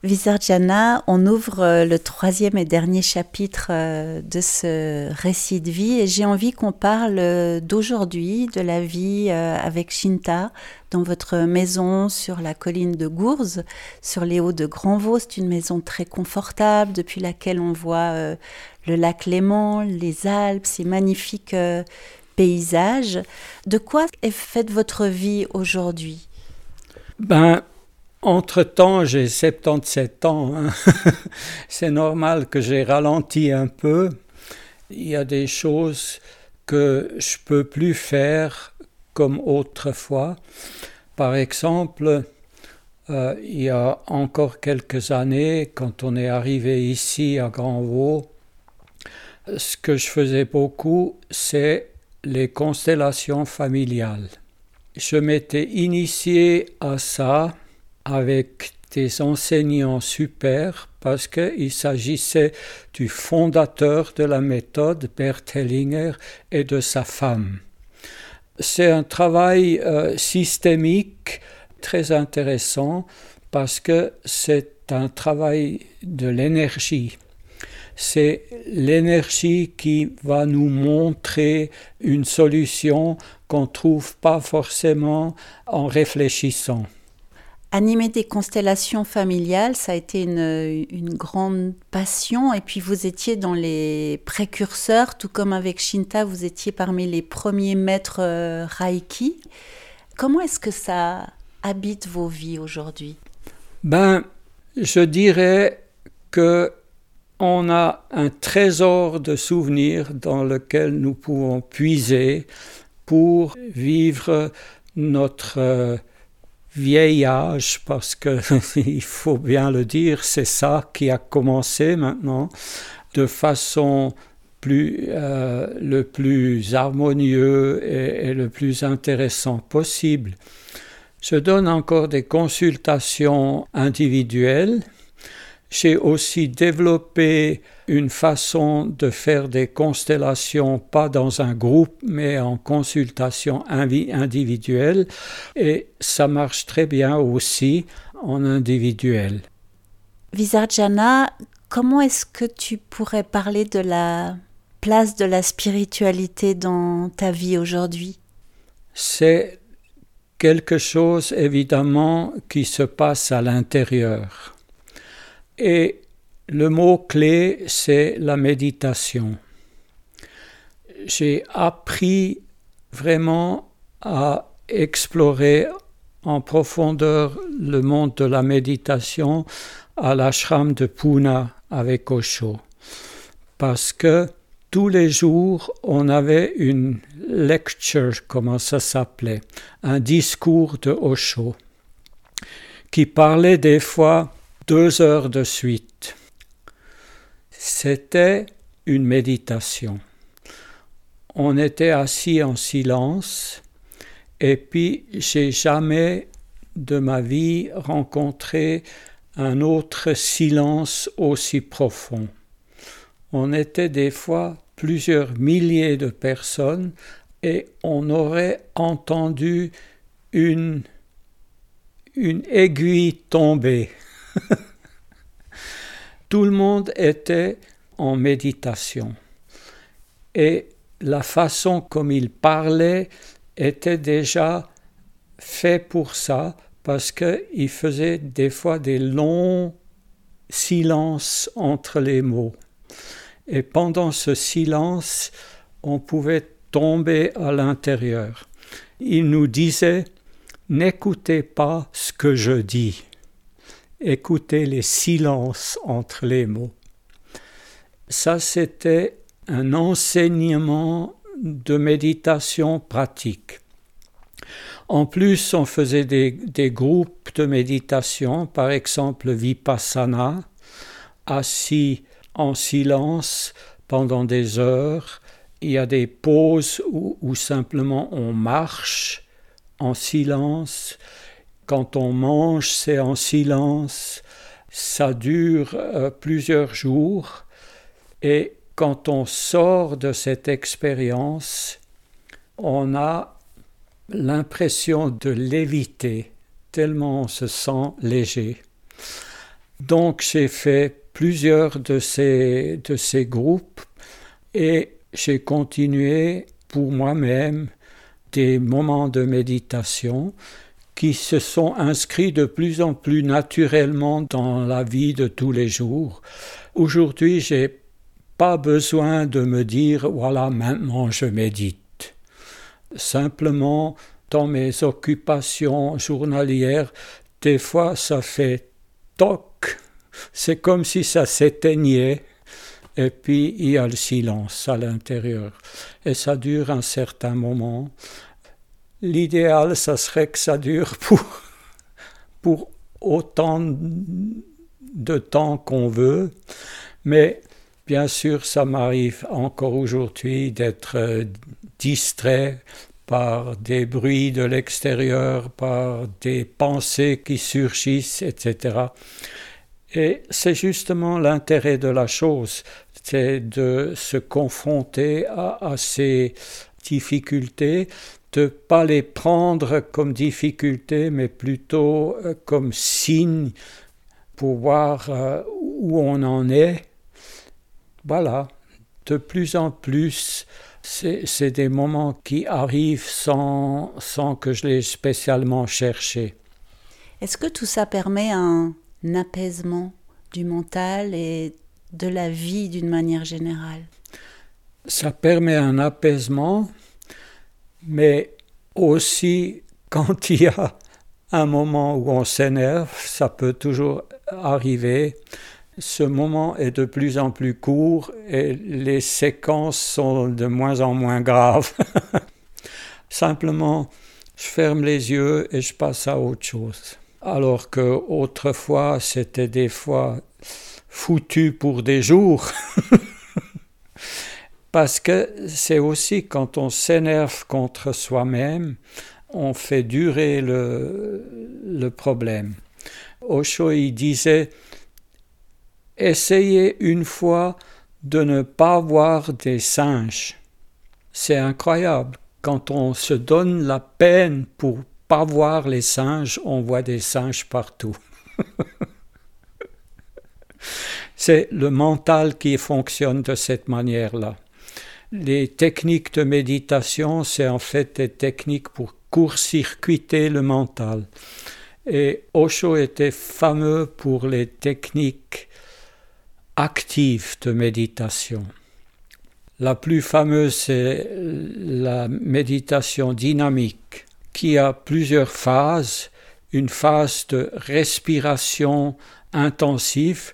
Visarjana, on ouvre le 3e et dernier chapitre de ce récit de vie et j'ai envie qu'on parle d'aujourd'hui, de la vie avec Shinta dans votre maison sur la colline de Gourze, sur les hauts de Grand-Vaux. C'est une maison très confortable depuis laquelle on voit le lac Léman, les Alpes, ces magnifiques paysages. De quoi est faite votre vie aujourd'hui ? Entre-temps, j'ai 77 ans. C'est normal que j'ai ralenti un peu. Il y a des choses que je ne peux plus faire comme autrefois. Par exemple, il y a encore quelques années, quand on est arrivé ici à Grand-Vaux, ce que je faisais beaucoup, c'est les constellations familiales. Je m'étais initié à ça avec des enseignants super parce qu'il s'agissait du fondateur de la méthode, Bert Hellinger, et de sa femme. C'est un travail systémique très intéressant parce que c'est un travail de l'énergie. C'est l'énergie qui va nous montrer une solution qu'on ne trouve pas forcément en réfléchissant. Animer des constellations familiales, ça a été une grande passion et puis vous étiez dans les précurseurs, tout comme avec Shinta, vous étiez parmi les premiers maîtres Reiki. Comment est-ce que ça habite vos vies aujourd'hui ? Je dirais que on a un trésor de souvenirs dans lequel nous pouvons puiser pour vivre notre vieil âge, parce que il faut bien le dire, c'est ça qui a commencé maintenant, de façon le plus harmonieux et le plus intéressant possible. Je donne encore des consultations individuelles. J'ai aussi développé une façon de faire des constellations, pas dans un groupe, mais en consultation individuelle. Et ça marche très bien aussi en individuel. Visarjana, comment est-ce que tu pourrais parler de la place de la spiritualité dans ta vie aujourd'hui ? C'est quelque chose, évidemment, qui se passe à l'intérieur. Et le mot-clé, c'est la méditation. J'ai appris vraiment à explorer en profondeur le monde de la méditation à l'ashram de Pune avec Osho. Parce que tous les jours, on avait une lecture, comment ça s'appelait, un discours de Osho, qui parlait des fois 2 heures de suite. C'était une méditation. On était assis en silence et puis j'ai jamais de ma vie rencontré un autre silence aussi profond. On était des fois plusieurs milliers de personnes et on aurait entendu une aiguille tomber. Tout le monde était en méditation et la façon comme il parlait était déjà fait pour ça parce qu'il faisait des fois des longs silences entre les mots. Et pendant ce silence, on pouvait tomber à l'intérieur. Il nous disait « N'écoutez pas ce que je dis ». Écouter les silences entre les mots. Ça, c'était un enseignement de méditation pratique. En plus, on faisait des groupes de méditation, par exemple Vipassana, assis en silence pendant des heures. Il y a des pauses où simplement on marche en silence. Quand on mange, c'est en silence. Ça dure plusieurs jours. Et quand on sort de cette expérience, on a l'impression de léviter, tellement on se sent léger. Donc j'ai fait plusieurs de ces groupes et j'ai continué pour moi-même des moments de méditation qui se sont inscrits de plus en plus naturellement dans la vie de tous les jours. Aujourd'hui, j'ai pas besoin de me dire « voilà, maintenant je médite ». Simplement, dans mes occupations journalières, des fois ça fait toc, c'est comme si ça s'éteignait et puis il y a le silence à l'intérieur. Et ça dure un certain moment. L'idéal, ça serait que ça dure pour autant de temps qu'on veut, mais bien sûr, ça m'arrive encore aujourd'hui d'être distrait par des bruits de l'extérieur, par des pensées qui surgissent, etc. Et c'est justement l'intérêt de la chose, c'est de se confronter à ces difficultés, de ne pas les prendre comme difficultés, mais plutôt comme signe pour voir où on en est. Voilà, de plus en plus, c'est des moments qui arrivent sans que je les spécialement cherché. Est-ce que tout ça permet un apaisement du mental et de la vie d'une manière générale? Ça permet un apaisement, mais aussi quand il y a un moment où on s'énerve, ça peut toujours arriver. Ce moment est de plus en plus court et les séquences sont de moins en moins graves. Simplement, je ferme les yeux et je passe à autre chose. Alors qu'autrefois, c'était des fois foutu pour des jours. Parce que c'est aussi quand on s'énerve contre soi-même, on fait durer le problème. Osho, il disait « Essayez une fois de ne pas voir des singes ». C'est incroyable. Quand on se donne la peine pour pas voir les singes, on voit des singes partout. C'est le mental qui fonctionne de cette manière-là. Les techniques de méditation, c'est en fait des techniques pour court-circuiter le mental. Et Osho était fameux pour les techniques actives de méditation. La plus fameuse, c'est la méditation dynamique, qui a plusieurs phases. Une phase de respiration intensive,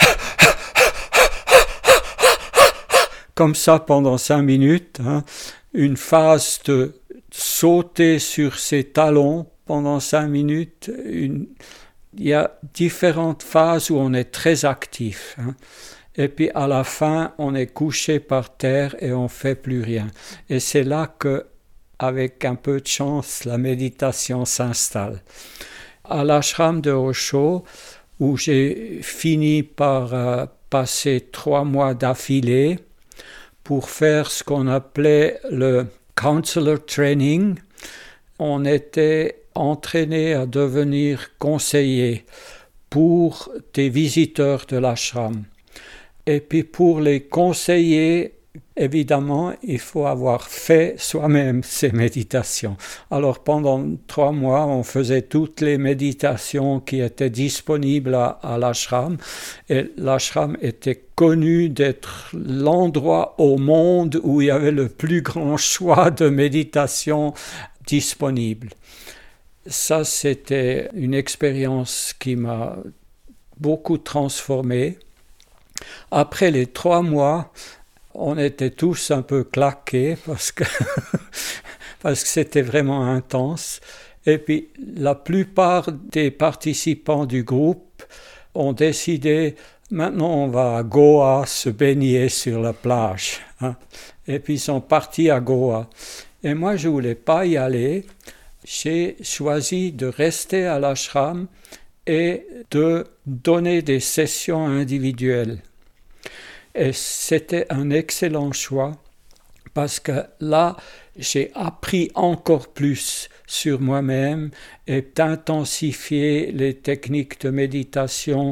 comme ça pendant 5 minutes, une phase de sauter sur ses talons pendant 5 minutes. Il y a différentes phases où on est très actif. Et puis à la fin, on est couché par terre et on ne fait plus rien. Et c'est là que, avec un peu de chance, la méditation s'installe. À l'ashram de Osho, où j'ai fini par passer 3 mois d'affilée pour faire ce qu'on appelait le counselor training, on était entraîné à devenir conseiller pour des visiteurs de l'ashram. Et puis pour les conseiller, évidemment, il faut avoir fait soi-même ces méditations. Alors pendant 3 mois, on faisait toutes les méditations qui étaient disponibles à l'ashram. Et l'ashram était connu d'être l'endroit au monde où il y avait le plus grand choix de méditation disponible. Ça, c'était une expérience qui m'a beaucoup transformé. Après les 3 mois, on était tous un peu claqués parce que c'était vraiment intense. Et puis, la plupart des participants du groupe ont décidé, maintenant on va à Goa se baigner sur la plage. Et puis, ils sont partis à Goa. Et moi, je ne voulais pas y aller. J'ai choisi de rester à l'ashram et de donner des sessions individuelles. Et c'était un excellent choix parce que là, j'ai appris encore plus sur moi-même et d'intensifier les techniques de méditation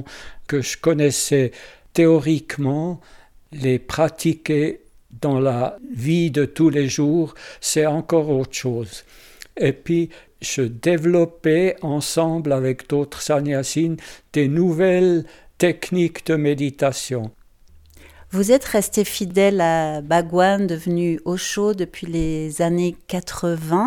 que je connaissais théoriquement, les pratiquer dans la vie de tous les jours, c'est encore autre chose. Et puis, je développais ensemble avec d'autres sannyasin des nouvelles techniques de méditation. Vous êtes resté fidèle à Bhagwan, devenu Osho depuis les années 80,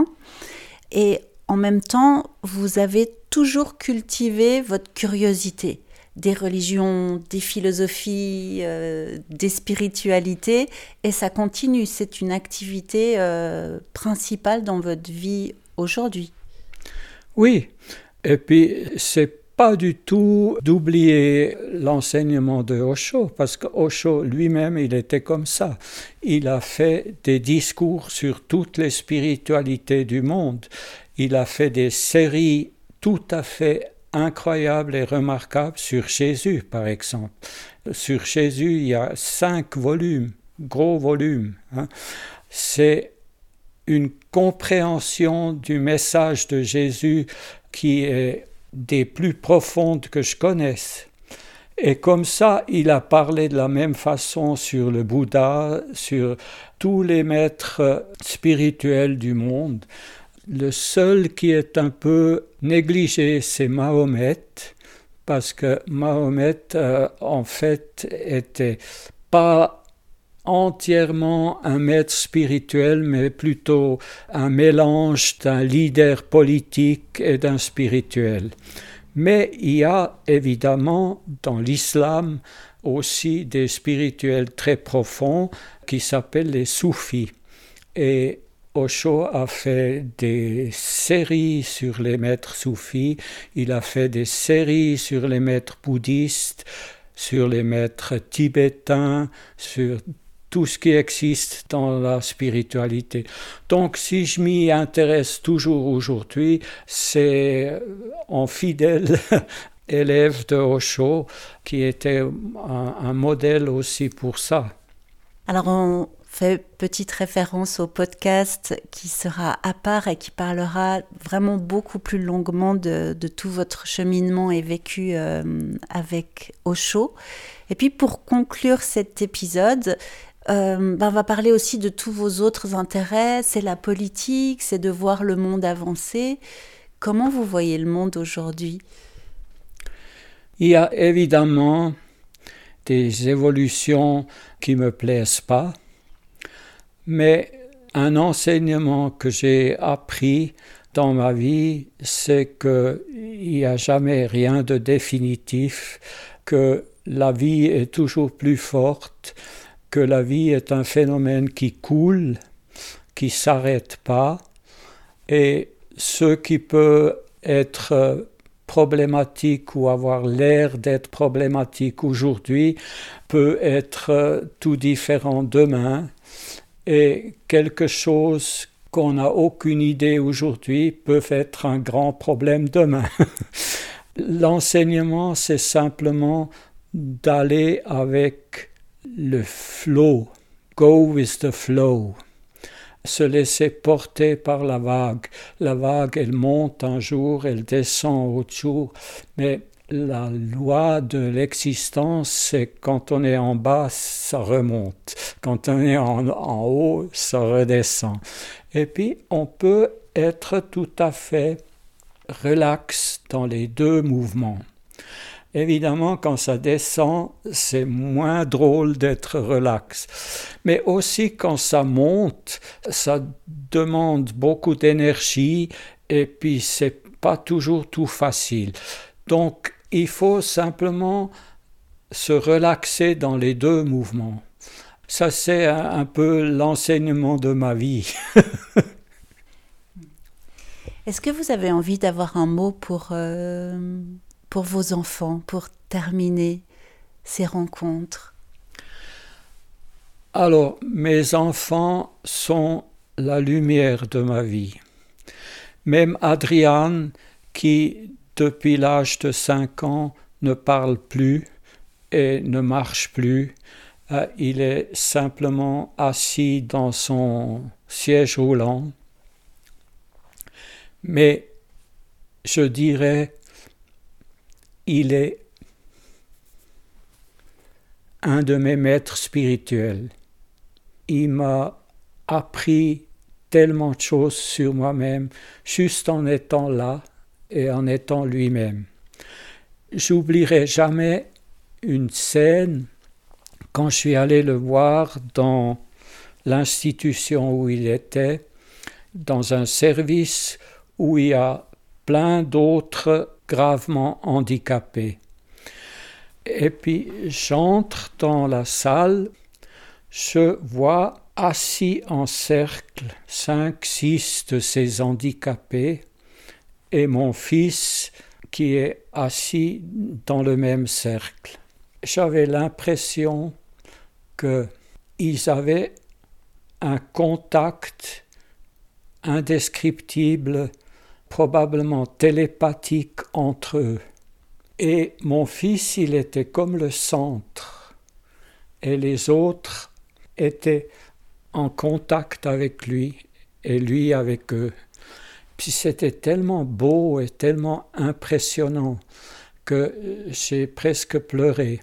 et en même temps, vous avez toujours cultivé votre curiosité des religions, des philosophies, des spiritualités, et ça continue, c'est une activité principale dans votre vie aujourd'hui. Oui, et puis c'est pas du tout d'oublier l'enseignement de Osho, parce que Osho lui-même, il était comme ça. Il a fait des discours sur toutes les spiritualités du monde. Il a fait des séries tout à fait incroyables et remarquables sur Jésus, par exemple. Sur Jésus, il y a 5 volumes, gros volumes. C'est une compréhension du message de Jésus qui est des plus profondes que je connaisse. Et comme ça, il a parlé de la même façon sur le Bouddha, sur tous les maîtres spirituels du monde. Le seul qui est un peu négligé, c'est Mahomet, parce que Mahomet, en fait, était pas entièrement un maître spirituel, mais plutôt un mélange d'un leader politique et d'un spirituel. Mais il y a évidemment dans l'islam aussi des spirituels très profonds qui s'appellent les soufis. Et Osho a fait des séries sur les maîtres soufis, il a fait des séries sur les maîtres bouddhistes, sur les maîtres tibétains, sur tout ce qui existe dans la spiritualité. Donc, si je m'y intéresse toujours aujourd'hui, c'est en fidèle élève de Osho, qui était un modèle aussi pour ça. Alors, on fait petite référence au podcast qui sera à part et qui parlera vraiment beaucoup plus longuement de tout votre cheminement et vécu avec Osho. Et puis, pour conclure cet épisode, on va parler aussi de tous vos autres intérêts, c'est la politique, c'est de voir le monde avancer. Comment vous voyez le monde aujourd'hui ? Il y a évidemment des évolutions qui ne me plaisent pas, mais un enseignement que j'ai appris dans ma vie, c'est qu'il n'y a jamais rien de définitif, que la vie est toujours plus forte, que la vie est un phénomène qui coule, qui ne s'arrête pas, et ce qui peut être problématique ou avoir l'air d'être problématique aujourd'hui peut être tout différent demain, et quelque chose qu'on n'a aucune idée aujourd'hui peut être un grand problème demain. L'enseignement, c'est simplement d'aller avec le flow, go with the flow, se laisser porter par la vague. La vague, elle monte un jour, elle descend autre jour, mais la loi de l'existence, c'est quand on est en bas, ça remonte. Quand on est en haut, ça redescend. Et puis, on peut être tout à fait relax dans les deux mouvements. Évidemment, quand ça descend, c'est moins drôle d'être relax. Mais aussi quand ça monte, ça demande beaucoup d'énergie et puis c'est pas toujours tout facile. Donc, il faut simplement se relaxer dans les deux mouvements. Ça, c'est un peu l'enseignement de ma vie. Est-ce que vous avez envie d'avoir un mot pour vos enfants, pour terminer ces rencontres ? Alors, mes enfants sont la lumière de ma vie. Même Adrian, qui depuis l'âge de 5 ans ne parle plus et ne marche plus, il est simplement assis dans son siège roulant. Mais je dirais, il est un de mes maîtres spirituels. Il m'a appris tellement de choses sur moi-même, juste en étant là et en étant lui-même. J'oublierai jamais une scène quand je suis allé le voir dans l'institution où il était, dans un service où il y a plein d'autres gravement handicapés. Et puis j'entre dans la salle, je vois assis en cercle 5, 6 de ces handicapés et mon fils qui est assis dans le même cercle. J'avais l'impression qu'ils avaient un contact indescriptible, probablement télépathique entre eux. Et mon fils, il était comme le centre, et les autres étaient en contact avec lui, et lui avec eux. Puis c'était tellement beau et tellement impressionnant que j'ai presque pleuré.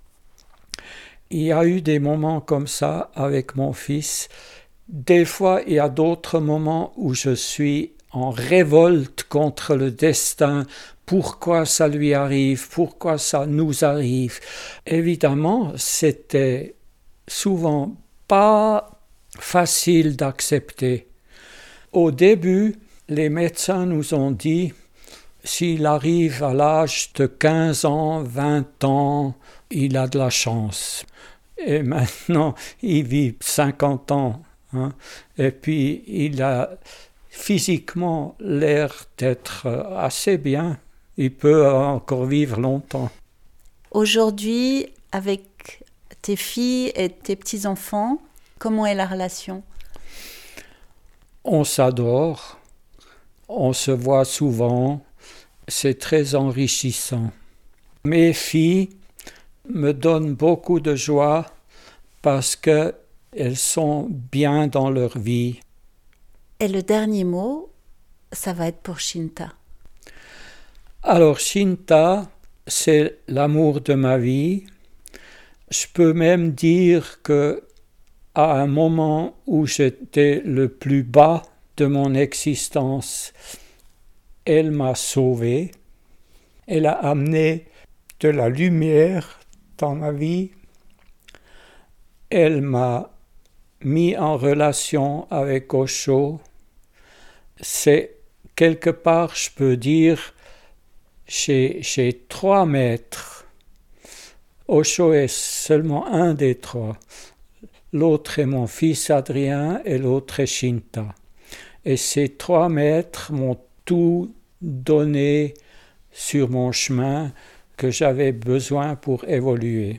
Il y a eu des moments comme ça avec mon fils. Des fois, il y a d'autres moments où je suis en révolte contre le destin. Pourquoi ça lui arrive? Pourquoi ça nous arrive? Évidemment, c'était souvent pas facile d'accepter. Au début, les médecins nous ont dit, s'il arrive à l'âge de 15 ans, 20 ans, il a de la chance. Et maintenant, il vit 50 ans. Et puis, il a physiquement l'air d'être assez bien. Il peut encore vivre longtemps. Aujourd'hui, avec tes filles et tes petits-enfants, comment est la relation? On s'adore, on se voit souvent, c'est très enrichissant. Mes filles me donnent beaucoup de joie parce qu'elles sont bien dans leur vie. Et le dernier mot, ça va être pour Shinta. Alors Shinta, c'est l'amour de ma vie. Je peux même dire que à un moment où j'étais le plus bas de mon existence, elle m'a sauvé. Elle a amené de la lumière dans ma vie. Elle m'a mis en relation avec Osho. C'est quelque part, je peux dire, j'ai 3 maîtres. Osho est seulement un des 3. L'autre est mon fils Adrien et l'autre est Shinta. Et ces 3 maîtres m'ont tout donné sur mon chemin que j'avais besoin pour évoluer.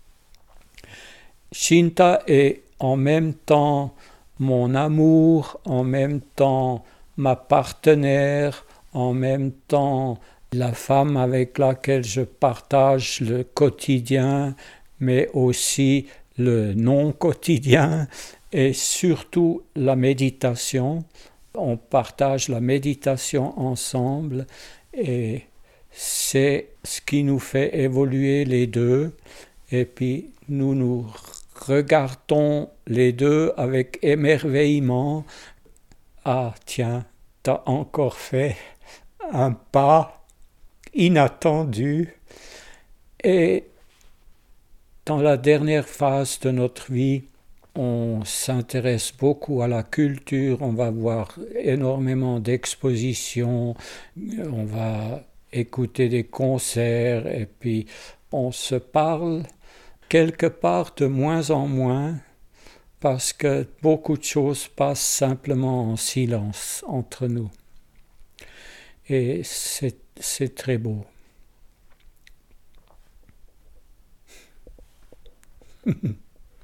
Shinta est en même temps mon amour, en même temps ma partenaire, en même temps la femme avec laquelle je partage le quotidien, mais aussi le non-quotidien et surtout la méditation. On partage la méditation ensemble et c'est ce qui nous fait évoluer les deux. Et puis nous nous regardons les deux avec émerveillement. Ah tiens, t'as encore fait un pas inattendu. Et dans la dernière phase de notre vie, on s'intéresse beaucoup à la culture, on va voir énormément d'expositions, on va écouter des concerts et puis on se parle quelque part de moins en moins parce que beaucoup de choses passent simplement en silence entre nous. Et c'est très beau.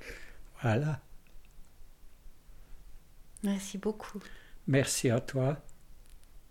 Voilà. Merci beaucoup. Merci à toi.